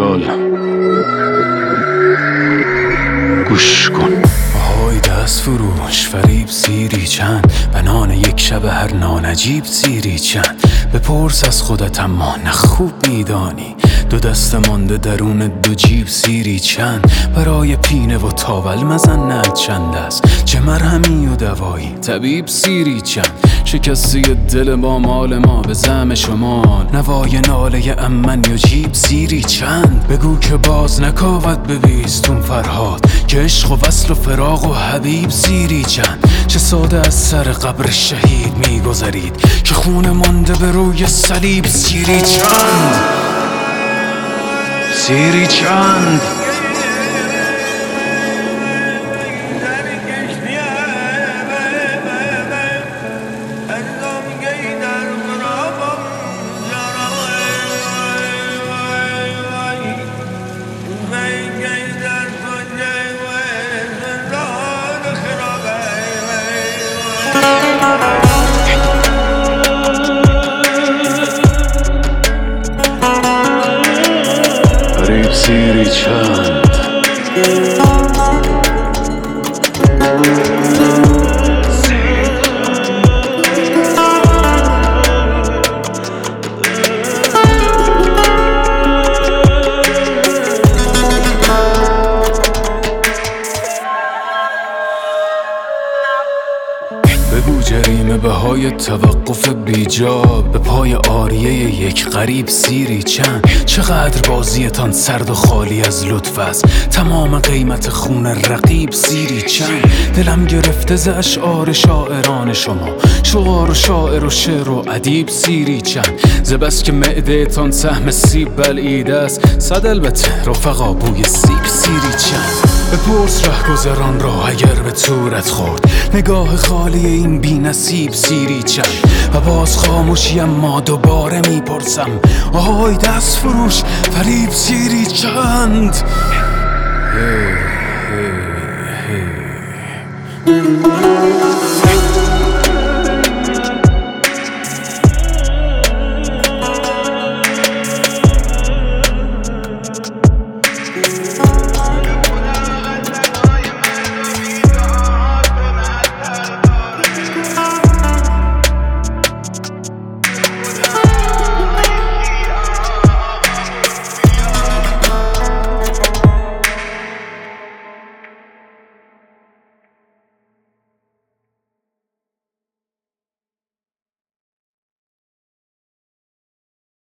خیال گوش کن. آهای دست فروش فریب سیری چند، بنان یک شب هر نانجیب سیری چند. بپرس از خودت اما نه خوب میدانی، دو دست مانده درون دو جیب سیری چند. برای پینه و تاول مزنت چند است، چه مرهمی و دوایی طبیب سیری چند. شکستی دل با مال ما به زعم شما، نوای ناله امن یا جیب سیری چند. بگو که باز نکاوت به بیستون فرهاد، که عشق و وصل و فراق و حبیب سیری چند. چه ساده از سر قبر شهید میگذرید، که خون مانده به روی صلیب سیری چند. سیری چند. فریب سیری چند. بگو جریمه بهای توقف بیجا، به پای آریه یک غریب سیری چند. چقدر بازیتان سرد و خالی از لطف است، تمام قیمت خون رقیب سیری چند. دلم گرفته ز اشعار شاعران شما، شعار و شاعر و شعر و ادیب سیری چند. ز بس که معده تان سهم سیب بلعیده است، صد البته رفقا بوی سیب سیری چند. بپرس رهگذران را اگر به تورت خورد، نگاه خالی این بی نصیب سیری چند. و باز خاموشی اما دوباره میپرسم، آهای دست فروش فریب سیری چند.